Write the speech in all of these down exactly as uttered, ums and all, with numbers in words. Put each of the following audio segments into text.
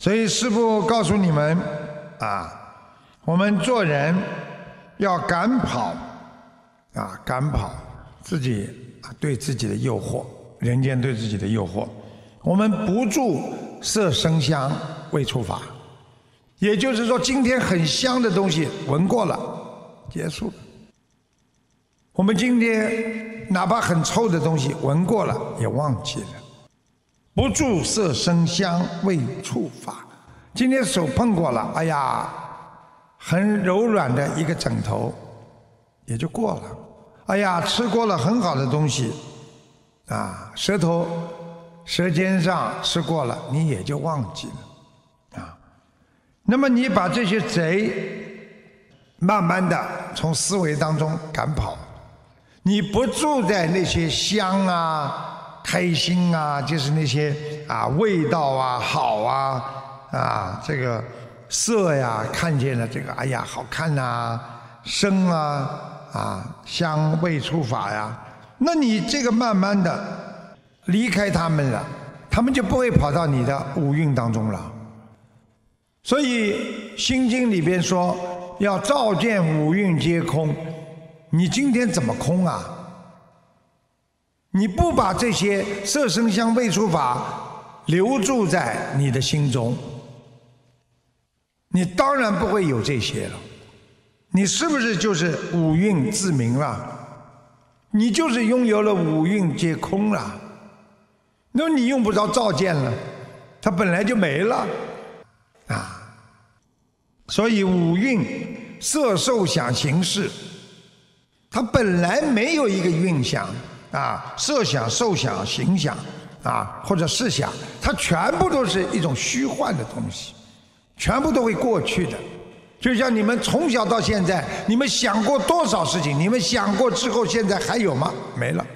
所以师父告诉你们啊，我们做人要赶跑啊，赶跑自己对自己的诱惑，人间对自己的诱惑。我们不住色声香味触法，也就是说，今天很香的东西闻过了，结束了。我们今天哪怕很臭的东西闻过了，也忘记了。不住色声香味触法，今天手碰过了，哎呀，很柔软的一个枕头，也就过了。哎呀，吃过了很好的东西，啊，舌头、舌尖上吃过了，你也就忘记了，啊。那么你把这些贼，慢慢的从思维当中赶跑，你不住在那些香啊。开心啊，就是那些啊味道啊好啊啊这个色呀，看见了这个哎呀好看呐、啊，声啊啊香味触法呀，那你这个慢慢的离开他们了，他们就不会跑到你的五蕴当中了。所以《心经》里边说要照见五蕴皆空，你今天怎么空啊？你不把这些色声香味触法留住在你的心中，你当然不会有这些了。你是不是就是五蕴自明了？你就是拥有了五蕴皆空了。那你用不着照见了，它本来就没了啊。所以五蕴色受想行识，它本来没有一个蕴想。啊，色想、受想、行想，啊，或者事想，它全部都是一种虚幻的东西，全部都会过去的。就像你们从小到现在，你们想过多少事情？你们想过之后，现在还有吗？没了。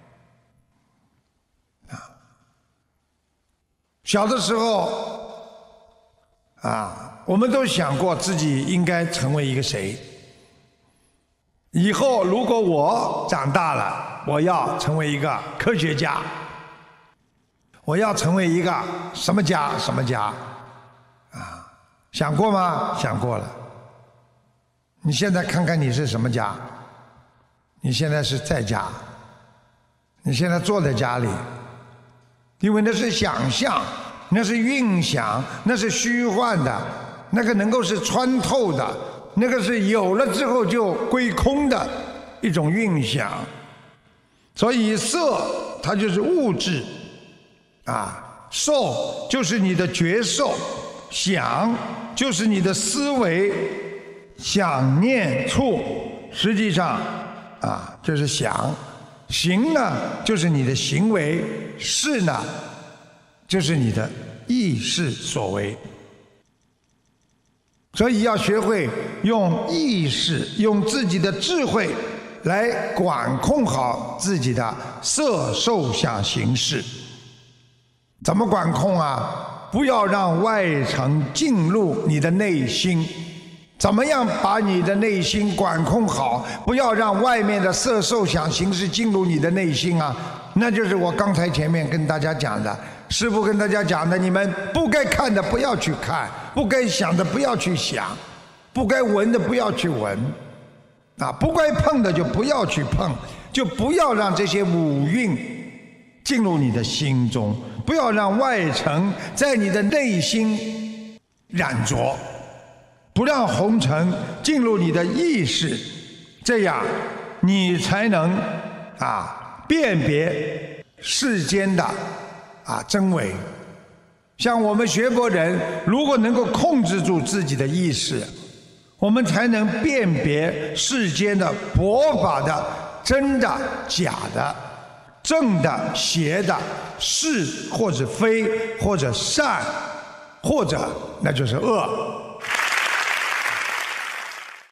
啊，小的时候，啊，我们都想过自己应该成为一个谁。以后如果我长大了，我要成为一个科学家，我要成为一个什么家什么家，啊，想过吗？想过了。你现在看看你是什么家？你现在是在家，你现在坐在家里，因为那是想象，那是蕴想，那是虚幻的，那个能够是穿透的。那个是有了之后就归空的一种蕴想，所以色它就是物质，啊，受就是你的觉受，想就是你的思维，想念触，实际上啊就是想，行呢就是你的行为，识呢就是你的意识所为。所以要学会用意识，用自己的智慧来管控好自己的色受想行识。怎么管控啊？不要让外层进入你的内心。怎么样把你的内心管控好？不要让外面的色受想行识进入你的内心啊！那就是我刚才前面跟大家讲的，师父跟大家讲的，你们不该看的不要去看，不该想的不要去想，不该闻的不要去闻，啊，不该碰的就不要去碰，就不要让这些五蕴进入你的心中，不要让外层在你的内心染着，不让红尘进入你的意识，这样你才能啊辨别世间的啊真伪。像我们学佛人，如果能够控制住自己的意识，我们才能辨别世间的佛法的真的假的，正的邪的，是或者非，或者善，或者那就是恶。